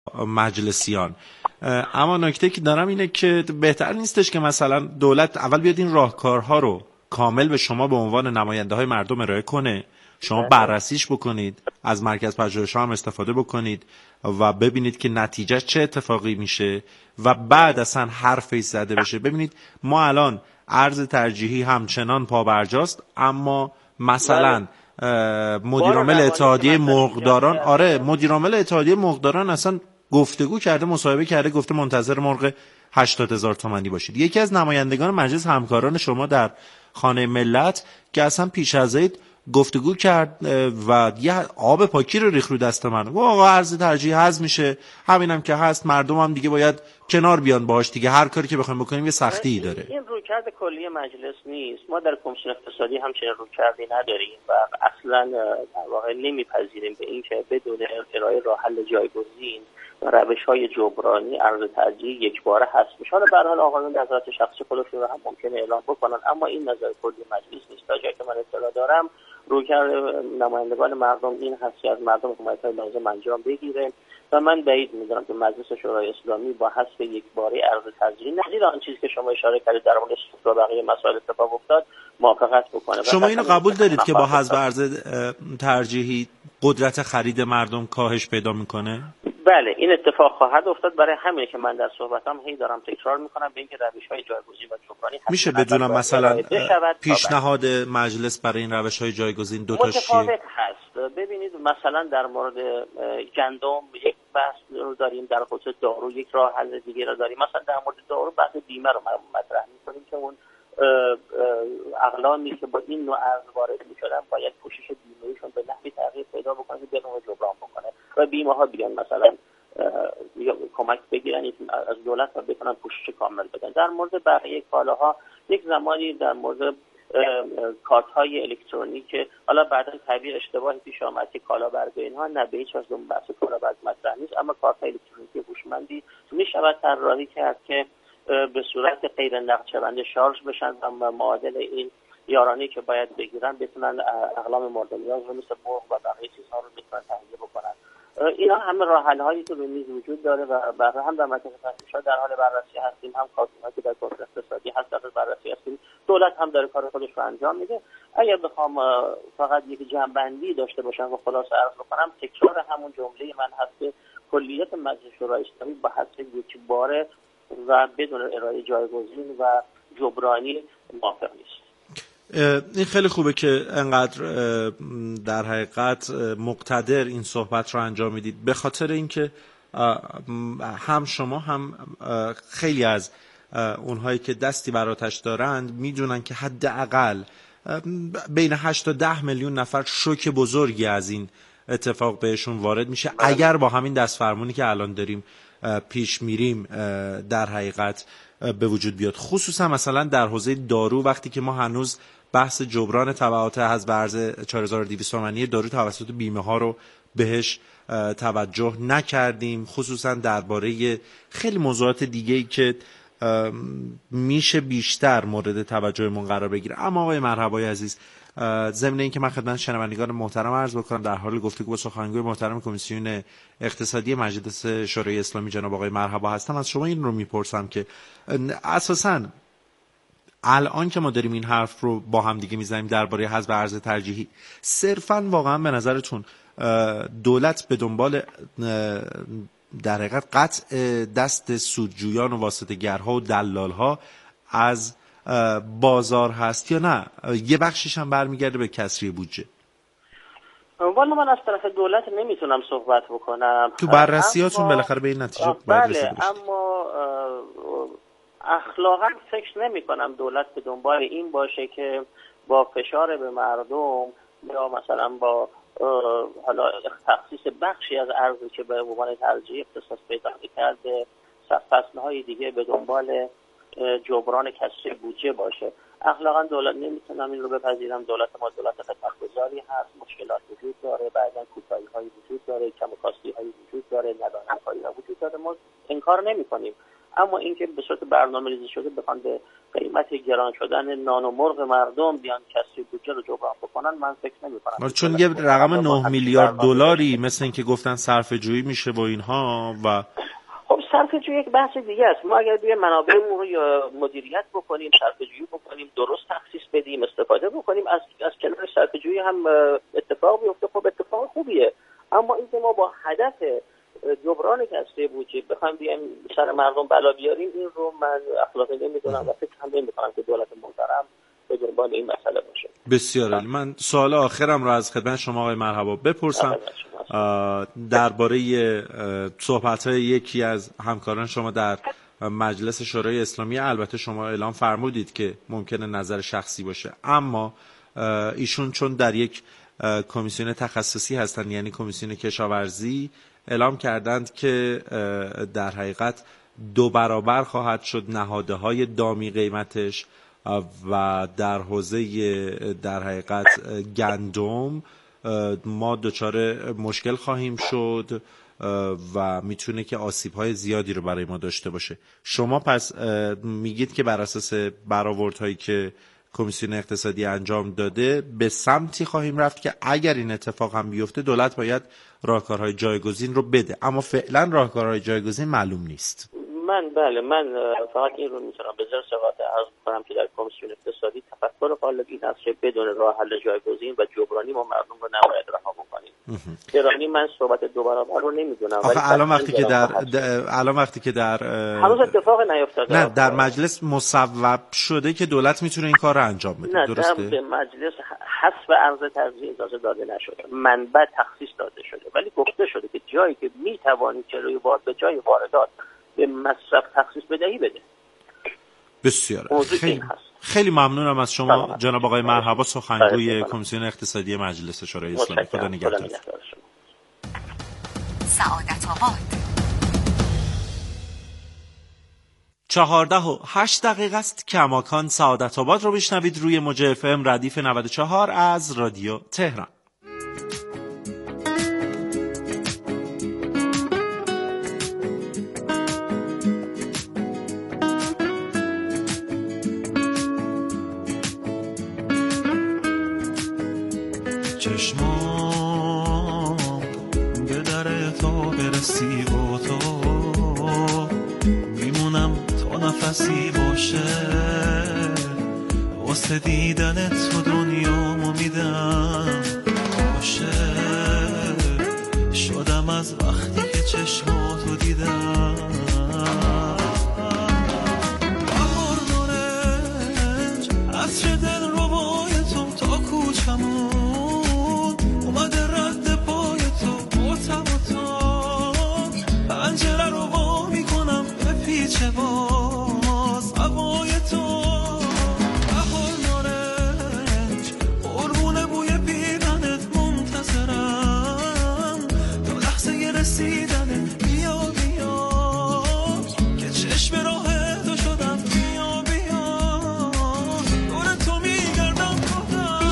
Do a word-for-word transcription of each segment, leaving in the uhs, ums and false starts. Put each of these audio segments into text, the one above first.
مجلسیان. اما نکته که دارم اینه که بهتر نیستش که مثلا دولت اول بیاد این راهکارها رو کامل به شما به عنوان نماینده های مردم ارائه کنه، شما بررسیش بکنید، از مرکز پژوهش‌ها هم استفاده بکنید و ببینید که نتیجه چه اتفاقی میشه و بعد اصلا حرفی زده بشه. ببینید ما الان ارز ترجیحی همچنان پابرجاست، اما مثلا مدیرعامل اتحادیه مرغداران آره مدیرعامل اتحادیه مرغداران اصلا گفتگو کرده، مصاحبه کرده، گفته منتظر مرغ هشتاد هزار تومانی باشید. یکی از نمایندگان مجلس همکاران شما در خانه ملت که اصلا پیش از عید گفتگو کرد و یه آب پاکی رو ریخت رو دست من، آقا ارز ترجیح هضم میشه، همینم که هست، مردم هم دیگه باید کنار بیان باهاش دیگه، هر کاری که بخوایم بکنیم یه سختی داره. این رویکرد کلی مجلس نیست. ما در کمیسیون اقتصادی همچنین رویکردی نداریم و اصلا در واقع نمیپذیریم به این که بدون ارائه راه حل جایگزین و روش‌های جبرانی ارز ترجیح یک باره هست میشه. حالا به هر حال آقایون نظرات شخصی خودشون رو هم ممکنه اعلام بکنن، اما این نظر کلی مجلس نیست. تا جایی که من اطلاع دارم رویکرد نمایندگان مردم این هست که از مردم حمایت‌های لازم انجام بگیره و من بعید می‌دونم که مجلس شورای اسلامی با حذف یک باره ارز ترجیحی نظیر آن چیزی که شما اشاره کردید در مورد سوخت و بقیه مسائل اتفاق افتاد موافقت بکنه. شما اینو قبول دارید که با حذف ارز ترجیحی قدرت خرید مردم کاهش پیدا میکنه؟ بله این اتفاق خواهد افتاد. برای همینه که من در صحبتام هی دارم تکرار میکنم به اینکه روش‌های جایگزین و جبرانی میشه بدونم مثلا پیشنهاد مجلس برای این روش‌های جایگزین دو تاش چیه؟ متفاوت هست. ببینید مثلا در مورد گندم یک بحث رو داریم، در خصوص دارو یک راه حل دیگه رو داریم. مثلا در مورد دارو بحث بیمه رو مطرح میکنیم که اون اقلامی که با این نوع ارز وارد میشدن باید پوشش بیمه‌ایشون به نحوی تغییر پیدا بکنه که بتونه جبران بکنه و بیمه ها بیان مثلا کمک بگیرن از دولت و بتونن پوشش کامل بدن. در مورد بقیه کالاها یک زمانی در مورد کارت های الکترونیک، حالا بعدا تعبیر اشتباهی پیش آمد که کالابرگ اینها نه به هیچ وجه بحث کالابرگ مطرح نیست، اما کارت های الکترونیکی هوشمندی میشود طراحی کرد که به صورت غیر نقدشونده شارژ بشن و معادل این یارانه‌ای که باید بگیرن بتونن اقلام مورد نیاز رو مثل مرغ و بقیه چیزها رو بتونن تهیه بکنن. اینا همه راه حل‌هایی که به میز وجود داره و برای هم در مرکز پژوهش‌ها در حال بررسی هستیم، هم کارشناسانی که در کمیسیون اقتصادی هست در بررسی هستیم، دولت هم داره کار خودش رو انجام میده. اگر بخوام فقط یک جمع‌بندی داشته باشم و خلاصه عرض بکنم، تکرار همون جمله من هست که کلیت مجلس شورای اسلامی با حذف یک باره و بدون ارائه جایگزین و جبرانی موافق نیست. این خیلی خوبه که انقدر در حقیقت مقتدر این صحبت رو انجام میدید، به خاطر اینکه هم شما هم خیلی از اونهایی که دستی بر آتش دارند میدونن که حداقل بین هشت تا ده میلیون نفر شوک بزرگی از این اتفاق بهشون وارد میشه اگر با همین دستفرمونی که الان داریم پیش میریم در حقیقت به وجود بیاد. خصوصا مثلا در حوزه دارو وقتی که ما هنوز بحث جبران تبعات حذف ارز چهار هزار و دویست تومانی دارو توسط بیمه ها رو بهش توجه نکردیم، خصوصا درباره خیلی موضوعات دیگه‌ای که میشه بیشتر مورد توجهمون قرار بگیره. اما آقای مرحبای عزیز، ضمن اینکه من خدمت شنوندگان محترم عرض بکنم در حال گفتگو با سخنگوی محترم کمیسیون اقتصادی مجلس شورای اسلامی جناب آقای مرحبا هستم، از شما این رو میپرسم که اساساً الان که ما داریم این حرف رو با هم دیگه میزنیم درباره حذف ارز ترجیحی، صرفاً واقعا به نظرتون دولت به دنبال در حقیقت قطع دست سودجویان و واسطه‌گرها و دلالها از بازار هست یا نه یه بخشش هم برمیگرده به کسری بودجه؟ والا من از طرف دولت نمیتونم صحبت بکنم. تو بررسیاتون بالاخره به این نتیجه باید رسیده باشید. اما اخلاقا فکر نمی کنم دولت به دنبال این باشه که با فشار به مردم یا مثلا با حالا تخصیص بخشی از ارزی که به عنوان ترجیح اختصاص پیدا کرده فصل‌های دیگه به دنبال جبران کسری بودجه باشه. اخلاقا دولت نمیتونم این رو بپذیرم. دولت ما دولت خدمتگزاری هست، مشکلات وجود داره، بعضا کوتاهی‌های وجود داره، کم و کاستی‌های وجود داره، ندانم‌کاری‌ها وجود داره. ما انکار نمی‌کنیم، اما اینکه به صورت برنامه‌ریزی شده بخوان به قیمت گران شدن نان و مرغ مردم بیان کسری بودجه رو جبران بکنن، من فکر نمی‌کنم. چون یه رقم نه میلیارد دلاری مثل اینکه گفتن صرفه‌جویی میشه با اینها و خب صرفه‌جویی یک بحث دیگه است. ما اگر بیایم منابعمون رو یا مدیریت بکنیم، صرفه‌جویی بکنیم، درست تخصیص بدیم، استفاده بکنیم، از از کنار صرفه‌جویی هم اتفاق بیفته، خب اتفاق خوبیه. اما اینکه ما با هدف جبران کسری بودجه بخوایم بیایم سر مردم بلا بیاریم، این رو من اخلاقی نمیدونم و فکر هم نمی‌کنم که دولت محترم به دنبال این مسئله باشه. بسیار عالی. من سوال آخرم رو از خدمت شما آقای مرحبا بپرسم درباره صحبت‌های یکی از همکاران شما در مجلس شورای اسلامی. البته شما اعلام فرمودید که ممکنه نظر شخصی باشه، اما ایشون چون در یک کمیسیون تخصصی هستند، یعنی کمیسیون کشاورزی، اعلام کردند که در حقیقت دو برابر خواهد شد نهادهای دامی قیمتش و در حوزه در حقیقت گندم ما دچار مشکل خواهیم شد و میتونه که آسیب‌های زیادی رو برای ما داشته باشه. شما پس میگید که بر اساس برآوردهایی که کمیسیون اقتصادی انجام داده به سمتی خواهیم رفت که اگر این اتفاق هم بیفته دولت باید راهکارهای جایگزین رو بده، اما فعلا راهکارهای جایگزین معلوم نیست. من بله من فقط این رو میتونم به زر ثبات عرض کنم که در کمیسیون اقتصادی تفکر غالب این است که بدون راه حل جایگزین و جبرانی ما مردم رو نباید رها بکنیم. گرانی من صحبت دو برابر رو نمیدونم، ولی الان وقتی که در الان وقتی که در هنوز اتفاق نیفتاده، نه در مجلس مصوب شده که دولت میتونه این کار رو انجام بده. نه درسته؟ در به مجلس حسب عرض ترجیح اجازه داده نشده، منبع تخصیص داده شده، ولی گفته شده که جایی که میتوانید جلوی وارد به جای واردات به مصرف تخصیص بدهی بده. بسیار خیلی خیلی ممنونم از شما جناب آقای مرحبا، سخنگوی کمیسیون اقتصادی مجلس شورای اسلامی. خدا نگهدار. سعادت آباد. چهارده و هشت دقیقه است. کماکان سعادت آباد رو بشنوید روی موج اف ام ردیف نود و چهار از رادیو تهران. چشمام به در تو برسی با تو میمونم تا نفسی باشه، واسه دیدن تو دنیامو میدم باشه، شدم از وقتی که چشماتو دیدم. بهار نارنج عطر دل رو بای تو تا کوچمون اومده رد پای تو باتم و تا پنجره رو وا میکنم به پیچ باز هوای تو. بهار نارنج قربون بوی پیرنت منتظرم تا لحظه رسیدنت. بیا بیا که چشم راه تو شدم. بیا بیا دور تو میگردم خودم.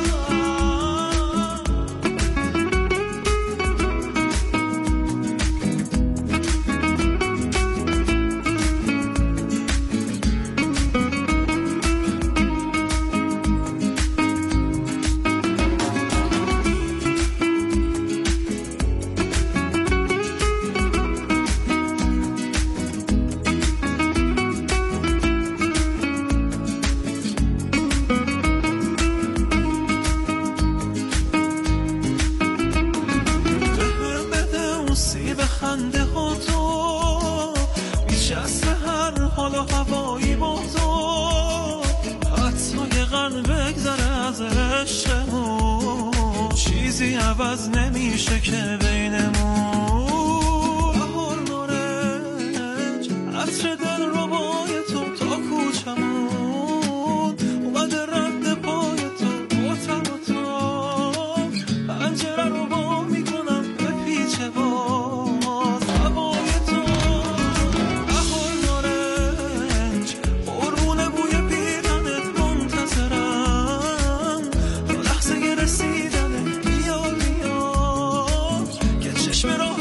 چیزی عوض نمیشه که بینمون. بهار نارنج عطر دل رو بای تو تا کوچمون اومده رد پای تو باتم و تا پنجره رو با میکنم به پیچ باز هوای تو. بهار نارنج قربون بوی پیرنت منتظرم تا لحظه رسیدن. بیا بیا که چشم راه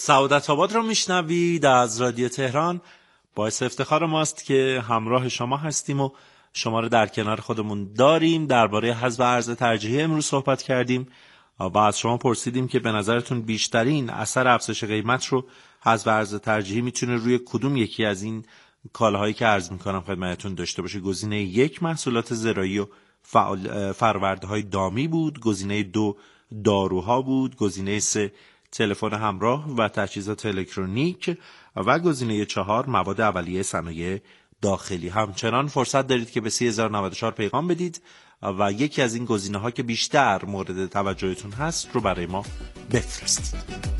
سعادت آباد را میشنوید از رادیو تهران. باعث افتخار ماست که همراه شما هستیم و شما را در کنار خودمون داریم. درباره حذف ارز ترجیحی امروز صحبت کردیم و از شما پرسیدیم که به نظرتون بیشترین اثر افزایش قیمت رو حذف ارز ترجیحی میتونه روی کدوم یکی از این کالاهایی که عرض میکنم خدمتتون داشته باشه. گزینه یک محصولات زراعی و فرآورده‌های دامی بود، گزینه دو داروها بود، گزینه سه تلفن همراه و تجهیزات الکترونیک و گزینه چهار مواد اولیه صنایع داخلی. همچنان فرصت دارید که به سه هزار و نود و چهار پیغام بدید و یکی از این گزینه‌ها که بیشتر مورد توجهتون هست رو برای ما بفرستید.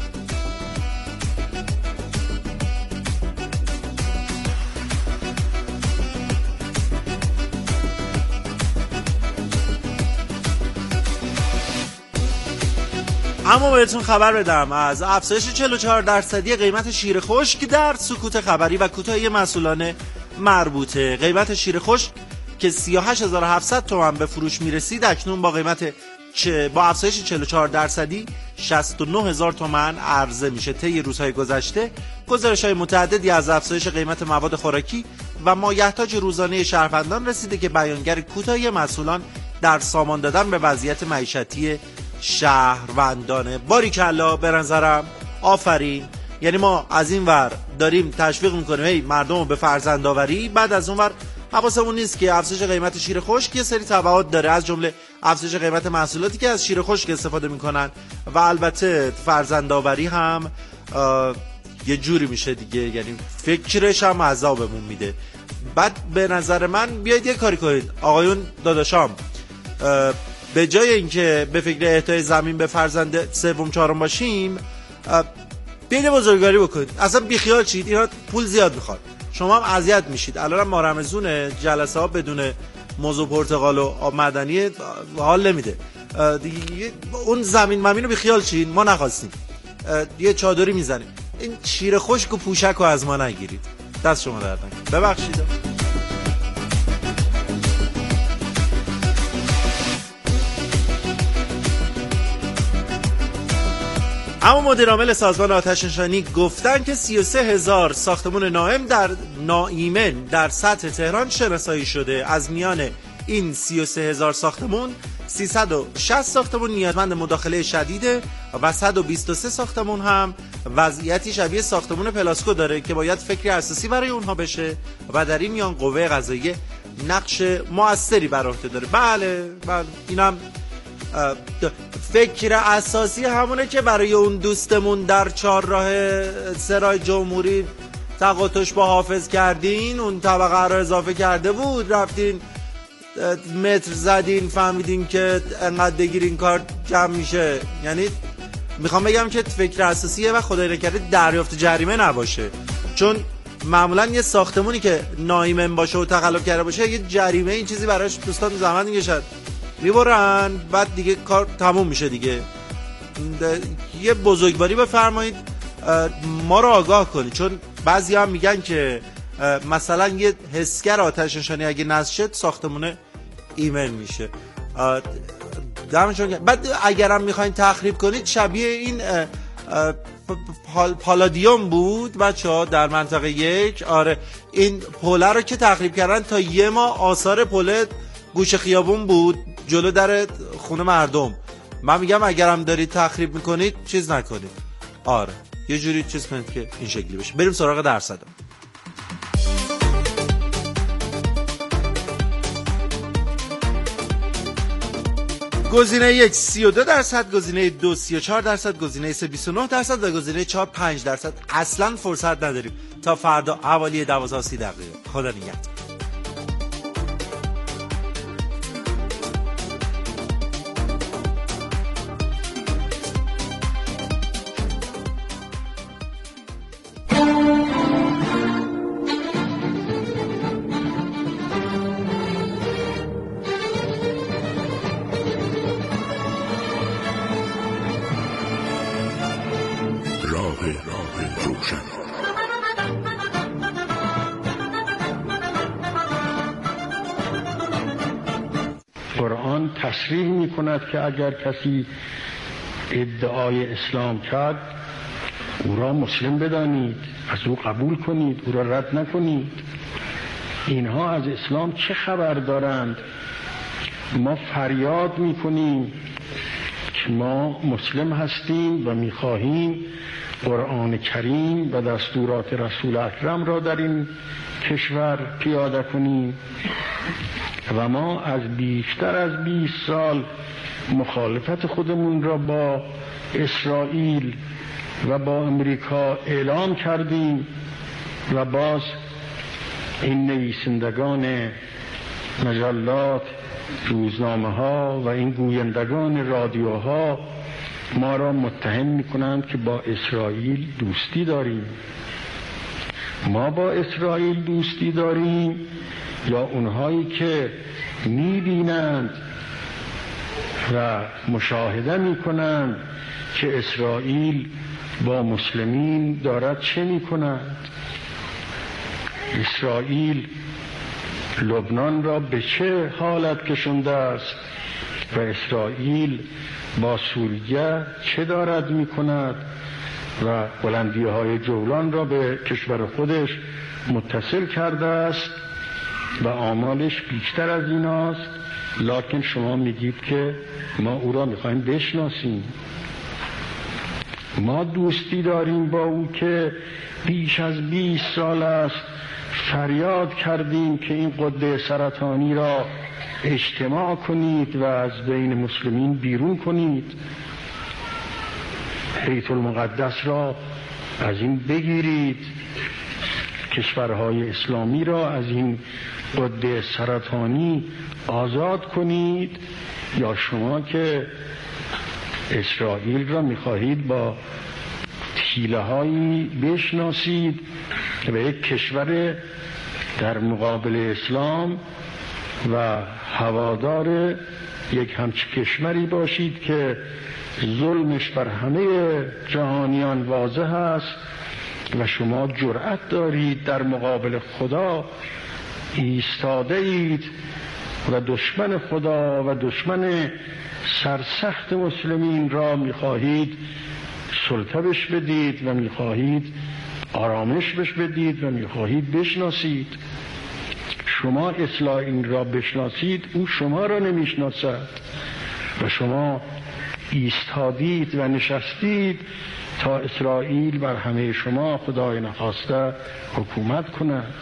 اما بهتون خبر بدم از افزایش چهل و چهار درصدی قیمت شیر خشک در سکوت خبری و کوتاهی مسئولان مربوطه. قیمت شیر خشک که سی و هشت هزار و هفتصد تومان به فروش میرسید اکنون با قیمت چه با افزایش چهل و چهار درصدی شصت و نه هزار تومان عرضه میشه. طی روزهای گذشته گزارش‌های متعددی از افزایش قیمت مواد خوراکی و مایحتاج روزانه شهروندان رسیده که بیانگر کوتاهی مسئولان در سامان دادن به وضعیت معیشتی شهروندانه. باریکلا، به نظرم آفرین. یعنی ما از این ور داریم تشویق میکنیم ای مردم رو به فرزندآوری، بعد از اون ور حواسمون نیست که افزایش قیمت شیر خشک یه سری تبعات داره، از جمله افزایش قیمت محصولاتی که از شیر خشک استفاده میکنن و البته فرزندآوری هم یه جوری میشه دیگه، یعنی فکرش هم عذابمون میده. بعد به نظر من بیاید یه کاری کنید آقایون داداشام، به جای اینکه به فکر اهدای زمین به فرزند سوم چهارم باشیم بیاید بزرگواری بکنید، اصلا بیخیال شید، اینا پول زیاد میخواد، شما هم اذیت میشید. الان ما رمضونه جلسه ها بدون موز و پرتقال و آب معدنی حال نمیده دیگه. اون زمین ممین رو بیخیال شید، ما نخواستیم، یه چادری میزنیم. این شیر خشک و پوشک رو از ما نگیرید، دست شما درد نکنه، ببخشید. اما مدیر عامل سازمان آتش نشانی گفتن که سی و سه هزار ساختمان نایم در ناایمن در سطح تهران شناسایی شده. از میان این سی و سه هزار ساختمان سیصد و شصت ساختمان نیازمند مداخله شدیده و صد و بیست و سه ساختمان هم وضعیتی شبیه ساختمان پلاسکو داره که باید فکری اساسی برای اونها بشه و در این میان قوه قضاییه نقش موثری بر عهده داره. بله بله اینم فکر اساسی همونه که برای اون دوستمون در چهارراه سرای جمهوری تقاطش با حافظ کردین، اون طبقه رو اضافه کرده بود، رفتین متر زدین فهمیدین که انقدر بگیرین کار جمع میشه. یعنی میخوام بگم که فکر اساسیه و خدای نکرده دریافت جریمه نباشه، چون معمولا یه ساختمونی که ناایمن باشه و تقلب کرده باشه یه جریمه این چیزی براش دوستان زحمت میکشن میبرن، بعد دیگه کار تموم میشه دیگه. یه بزرگواری بفرمایید ما رو آگاه کنید، چون بعضی هم میگن که مثلا یه حسگر آتش نشانی اگه نصب شد ساختمونه ایمن میشه. بعد اگرم میخواین تخریب کنید شبیه این پالادیوم بود بچه ها در منطقه یک. آره این پله رو که تخریب کردن تا یه ماه آثار پله گوشه خیابون بود جلو در خونه مردم. من میگم اگرم دارید تخریب میکنید چیز نکنید، آره یه جوری چیز کنید که این شکلی بشه. بریم سراغ درصد. گزینه یک سی و دو درصد، گزینه دو سی و چهار درصد، گزینه سه بیست و نه درصد و گزینه چهار پنج درصد. اصلا فرصت نداریم تا فردا حوالی دوازده و سی دقیقه. خدا نگهدار. قرآن تصریح می کند که اگر کسی ادعای اسلام کرد او را مسلم بدانید، از او قبول کنید، او را رد نکنید. اینها از اسلام چه خبر دارند؟ ما فریاد میکنیم که ما مسلم هستیم و میخواهیم قرآن کریم و دستورات رسول اکرم را در این کشور پیاده کنیم و ما از بیشتر از بیست سال مخالفت خودمون را با اسرائیل و با امریکا اعلام کردیم و باز این نویسندگان مجلات، روزنامه ها و این گویندگان رادیوها ما را متهم میکنند که با اسرائیل دوستی داریم. ما با اسرائیل دوستی داریم یا اونهایی که میبینند و مشاهده میکنند که اسرائیل با مسلمین دارد چه میکند؟ اسرائیل لبنان را به چه حالت کشنده است و اسرائیل با سوریه چه دارد میکند و بلندی های جولان را به کشور خودش متصل کرده است و آمالش بیشتر از این است. لکن شما میگید که ما او را میخوایم بشناسیم. ما دوستی داریم با او که بیش از بیست سال است فریاد کردیم که این قده سرطانی را اجتماع کنید و از بین مسلمین بیرون کنید، بیت المقدس را از این بگیرید، کشورهای اسلامی را از این قده سرطانی آزاد کنید، یا شما که اسرائیل را می‌خواهید با تیله هایی بشناسید که به یک کشور در مقابل اسلام و هوادار یک همچین کشوری باشید که ظلمش بر همه جهانیان واضح است و شما جرأت دارید در مقابل خدا ایستاده اید و دشمن خدا و دشمن سرسخت مسلمین را می‌خواهید سلطه بش بدید و می‌خواهید آرامش بش بدید و می‌خواهید بشناسید. شما اصلاح این را بشناسید، او شما را نمی‌شناسد و شما ایستادید و نشستید تا اسرائیل بر همه شما خدای نخواسته حکومت کند.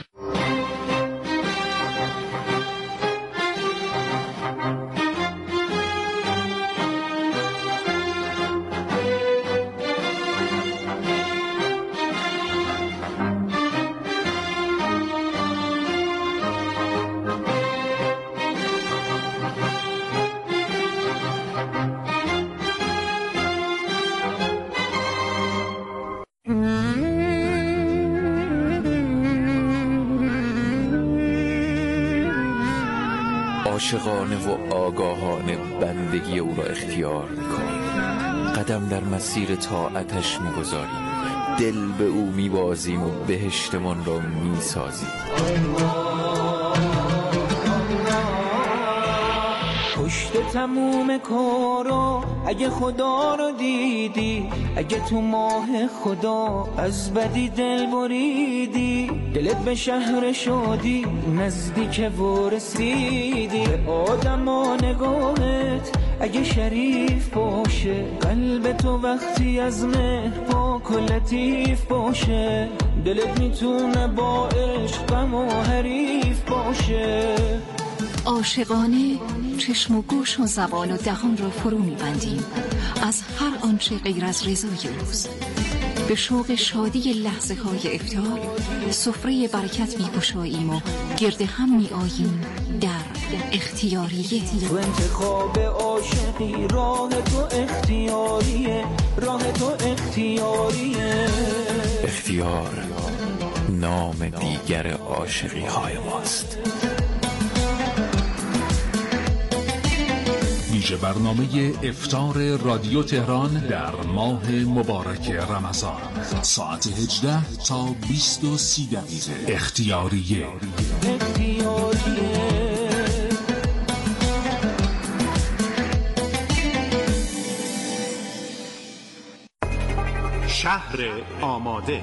عاشقانه و آگاهانه بندگی او را اختیار می‌کنیم، قدم در مسیر طاعتش می‌گذاریم، دل به او می‌بازیم و بهشتمان را می‌سازیم. پشت تموم کارا اگه خدا رو دیدی، اگه تو ماه خدا از بدی دل بریدی، دلت به شهر شادی نزدیک و رسیدی، به آدم و نگاهت اگه شریف باشه، قلب تو وقتی از مهر پاک و لطیف باشه، دلت میتونه با عشق غم و حریف باشه. عاشقانه چشم و گوش و زبان و دهان را فرو می‌بندیم از هر آنچه غیر از رضای اوست. به شوق شادی لحظه های افطار سفره برکت می‌گشاییم و گرد هم می‌آییم در اختیاریه. تو انتخاب عاشقی راه تو اختیاریه، راه تو اختیاریه. اختیار نام دیگر عاشقی های ماست. ویژه برنامه افطار رادیو تهران در ماه مبارک رمضان، ساعت هجده تا بیست و سی دقیقه. اختیاریه. شهر آماده.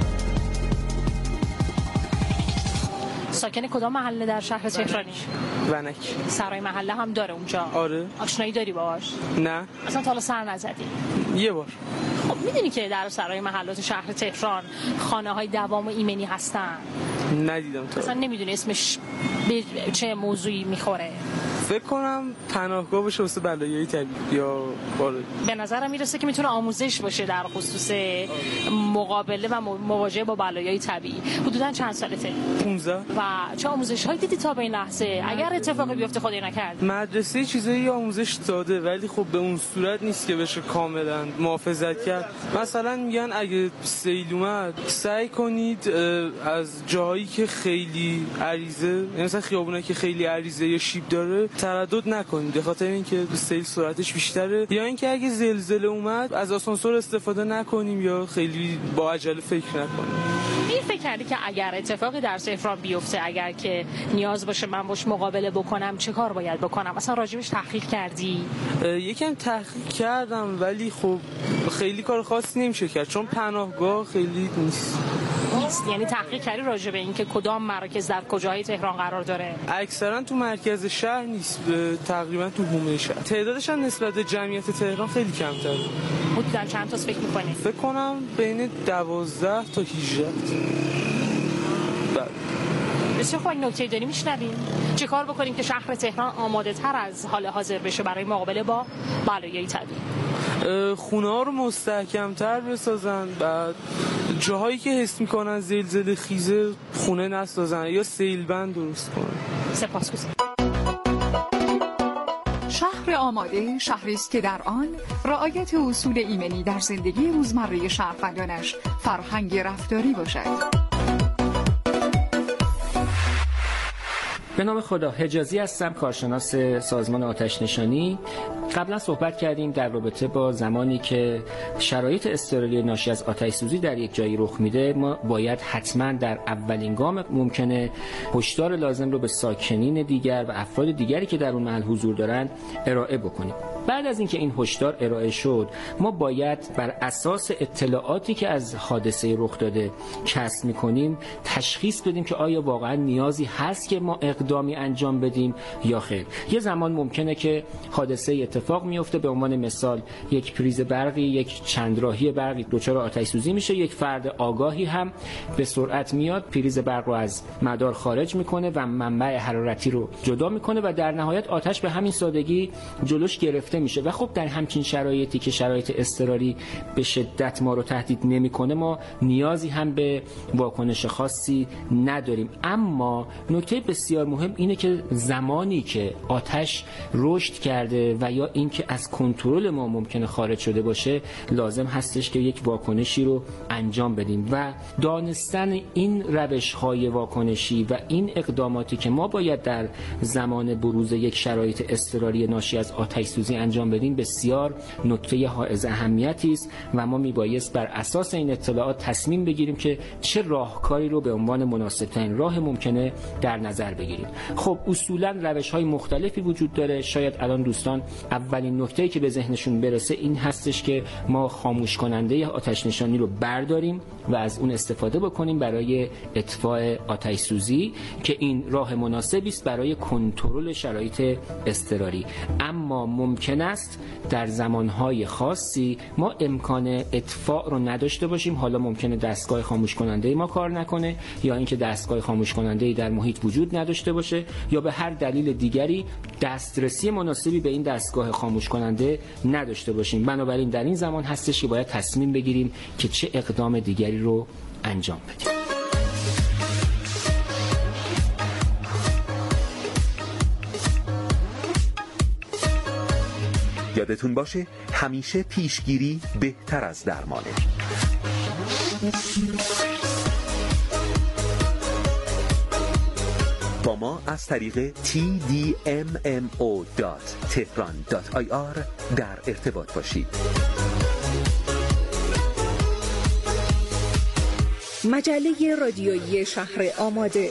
ساکن کدام محله در شهر تهرانی؟ ونک. سرای محله هم داره اونجا؟ آره. آشنایی داری باهاش؟ نه. اصلا تا حالا سر نزدی؟ یه بار. خب میدونی که در سرای محلات شهر تهران خانه های دوام و ایمنی هستن؟ ندیدم تا. اصلا نمیدونی اسمش به چه موضوعی میخوره؟ فکر کنم پناهگاه باشه واسه بلایای طبیعی یا وارد. به نظرم میرسه که میتونه آموزش باشه در خصوص مقابله و مواجهه با بلایای طبیعی. حدوداً چند سالته؟ پانزده. و چه آموزش‌هایی دیدی تا به این لحظه؟ اگر اتفاقی بیفته خدای نکرد. مدرسه چیزایی آموزش داده ولی خب به اون صورت نیست که بشه کاملاً محافظت کرد. مثلا میگن اگه سیل اومد سعی کنید از جاهایی که خیلی عریضه، مثلا خیابونایی که خیلی عریضه یا شیب داره تردد نکنید، به خاطر اینکه سیل سرعتش بیشتره، یا اینکه اگه زلزله اومد از آسانسور استفاده نکنیم یا خیلی با عجله فکر نکنیم. این فکر کردی که اگر اتفاقی در تهران بیفته، اگر که نیاز باشه من باش مقابله بکنم چه کار باید بکنم؟ اصلا راجبش تحقیق کردی؟ یکم تحقیق کردم ولی خب خیلی کار خاصی نمیشه کرد چون پناهگاه خیلی نیست. نیست یعنی تحقیق کردی راجع به اینکه کدام مراکز در کجاهای تهران قرار داره؟ اکثرا تو مرکز شهر نیست، تقریبا تو حومه شهر. تعدادش هم نسبت به جمعیت تهران خیلی کمتره. حدوداً چند تا فکر می‌کنی؟ فکر کنم بین دوازده تا هجده. بسیار خوب. نکته داری میشنویم چه کار بکنیم که شهر تهران آماده تر از حال حاضر بشه برای مقابله با بلایای طبیعی؟ خونه ها رو مستحکم تر بسازن، بعد جاهایی که حس میکنن زلزله خیزه خونه نسازن یا سیلبند درست کنن. سپاسگزارم. شهر آماده شهری است که در آن رعایت اصول ایمنی در زندگی روزمره شهروندانش فرهنگ رفتاری باشد. به نام خدا. حجازی هستم، کارشناس سازمان آتش نشانی. قبلا صحبت کردیم در رابطه با زمانی که شرایط اضطراری ناشی از آتش سوزی در یک جایی رخ میده، ما باید حتما در اولین گام ممکنه هشدار لازم رو به ساکنین دیگر و افراد دیگری که در اون محل حضور دارن ارائه بکنیم. بعد از اینکه این هشدار ارائه شد، ما باید بر اساس اطلاعاتی که از حادثه رخ داده کسب می‌کنیم تشخیص بدیم که آیا واقعا نیازی هست که ما اقدامی انجام بدیم یا خیر. یه زمان ممکنه که حادثه اتفاق میفته، به عنوان مثال یک پریز برقی، یک چندراهی برقی دچار آتش سوزی میشه، یک فرد آگاهی هم به سرعت میاد پریز برق رو از مدار خارج میکنه و منبع حرارتی رو جدا میکنه و در نهایت آتش به همین سادگی جلوش گرفته میشه. و خب در همچین شرایطی که شرایط اضطراری به شدت ما رو تهدید نمیکنه، ما نیازی هم به واکنش خاصی نداریم. اما نکته بسیار مهم اینه که زمانی که آتش رشد کرده و یا اینکه از کنترل ما ممکنه خارج شده باشه، لازم هستش که یک واکنشی رو انجام بدیم و دانستن این روش‌های واکنشی و این اقداماتی که ما باید در زمان بروز یک شرایط اضطراری ناشی از آتش سوزی انجام بدیم بسیار نکته حائز اهمیتی است و ما میبایست بر اساس این اطلاعات تصمیم بگیریم که چه راهکاری رو به عنوان مناسب‌ترین راه ممکنه در نظر بگیریم. خب اصولاً روش‌های مختلفی وجود داره. شاید الان دوستان اولین نکته‌ای که به ذهنشون برسه این هستش که ما خاموش کننده آتش نشانی رو برداریم و از اون استفاده بکنیم برای اطفاء آتش سوزی که این راه مناسبی است برای کنترل شرایط اضطراری. اما ممکن است در زمانهای خاصی ما امکان اطفاء رو نداشته باشیم. حالا ممکنه دستگاه خاموش کننده ما کار نکنه یا اینکه دستگاه خاموش کننده در محیط وجود نداشته باشه یا به هر دلیل دیگری دسترسی مناسبی به این دستگاه خاموش کننده نداشته باشیم. بنابراین در این زمان هستش که باید تصمیم بگیریم که چه اقدام دیگری رو انجام بدیم. یادتون باشه همیشه پیشگیری بهتر از درمانه. با ما از طریق تی دی ام ام او دات تهران دات آی آر در ارتباط باشید. مجله رادیویی شهر آماده.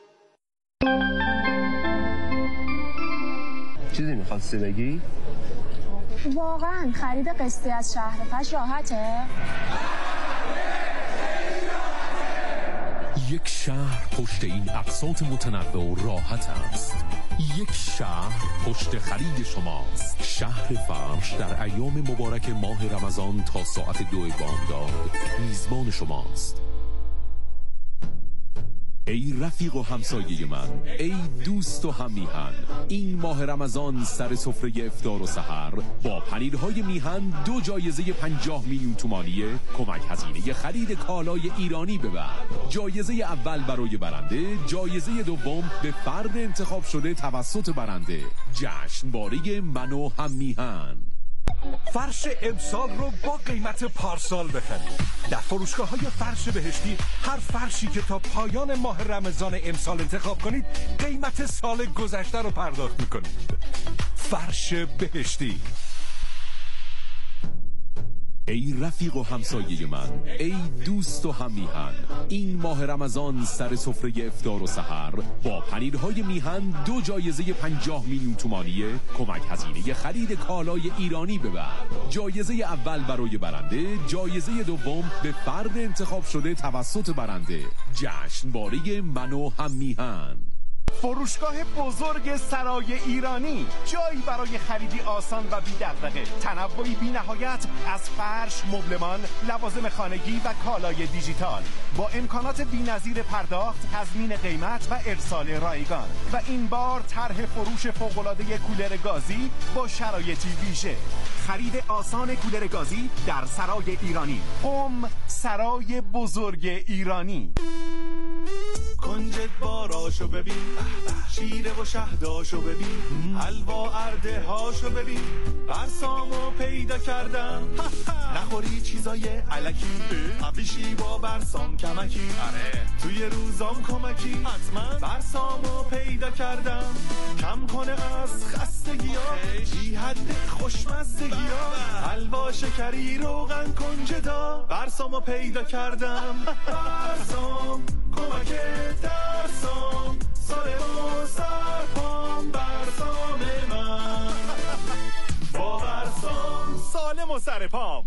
چیزی میخواستی بگی؟ واقعا خرید قسطی از شهرفش راحته؟ یک شهر پشت این اقساط متنوع و راحت است. یک شهر پشت خرید شماست. شهر فرش در ایام مبارک ماه رمضان تا ساعت دو بامداد میزبان شماست. ای رفیق و همسایه من، ای دوست و هم میهن، این ماه رمضان سر سفره افطار و سحر با پنیرهای میهن دو جایزه پنجاه میلیون تومانی کمک هزینه خرید کالای ایرانی ببر. جایزه اول برای برنده، جایزه دوم به فرد انتخاب شده توسط برنده. جشنواره من و هم میهن. فرش امسال رو با قیمت پارسال بخرید. در فروشگاه های فرش بهشتی هر فرشی که تا پایان ماه رمضان امسال انتخاب کنید قیمت سال گذشته رو پرداخت میکنید. فرش بهشتی. ای رفیق و همسایه من، ای دوست و هم میهن، این ماه رمضان سر سفره افطار و سحر با پنیرهای میهن دو جایزه پنجاه میلیون تومانی کمک هزینه خرید کالای ایرانی ببر. جایزه اول برای برنده، جایزه دوم به فرد انتخاب شده توسط برنده. جشنواره من و هم میهن. فروشگاه بزرگ سرای ایرانی، جایی برای خریدی آسان و بی دغدغه. تنوعی بی نهایت از فرش، مبلمان، لوازم خانگی و کالای دیجیتال با امکانات بی‌نظیر پرداخت، تضمین قیمت و ارسال رایگان. و این بار طرح فروش فوق‌العاده کولر گازی با شرایطی ویژه. خرید آسان کولر گازی در سرای ایرانی. هم سرای بزرگ ایرانی. کنجد باراشو ببین، شیره و شهداشو ببین، حلوا ارده هاشو ببین، برسامو پیدا کردم. نخوری چیزای علکی، ابیشی با برسام کمکی، توی روزام کمکی، حتما برسامو پیدا کردم. کم کنه از خستگی ها، بی حد خوشمزدگی ها، حلوا شکری روغن کنجدا، برسامو پیدا کردم. برسام کمک درسام، سال و سرپام، برسام من با برسام سالم و سرپام.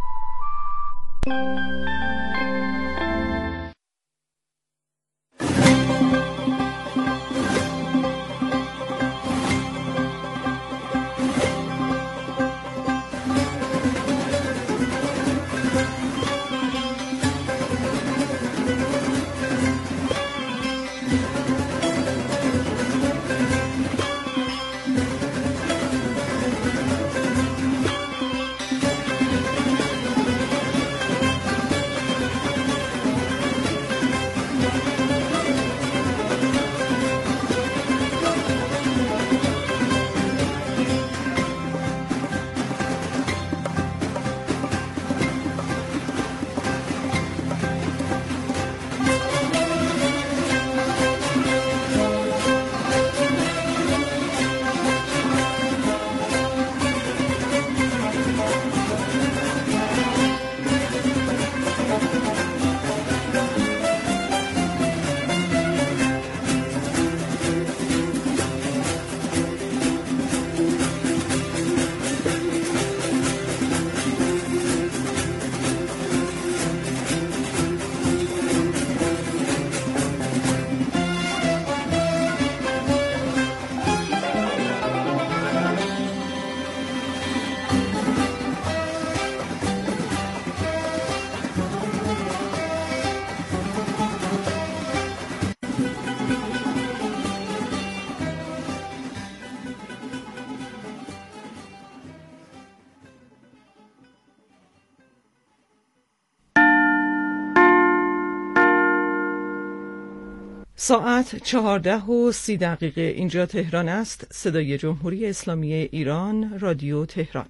ساعت چهارده و سی دقیقه اینجا تهران است. صدای جمهوری اسلامی ایران، رادیو تهران.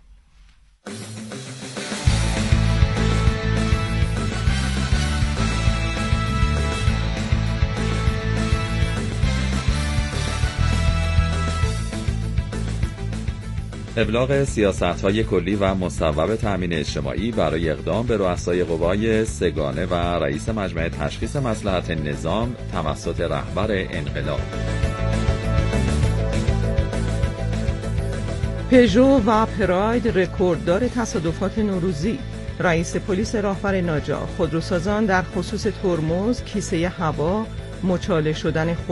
ابلاغ سیاست‌های کلی و مصوب تأمین اجتماعی برای اقدام به رؤسای قوای سگانه و رئیس مجمع تشخیص مصلحت نظام توسط رهبر انقلاب. پژو و پراید رکورددار تصادفات نوروزی. رئیس پلیس راهور ناجا: خودروسازان در خصوص ترمز، کیسه هوا، مچاله شدن خود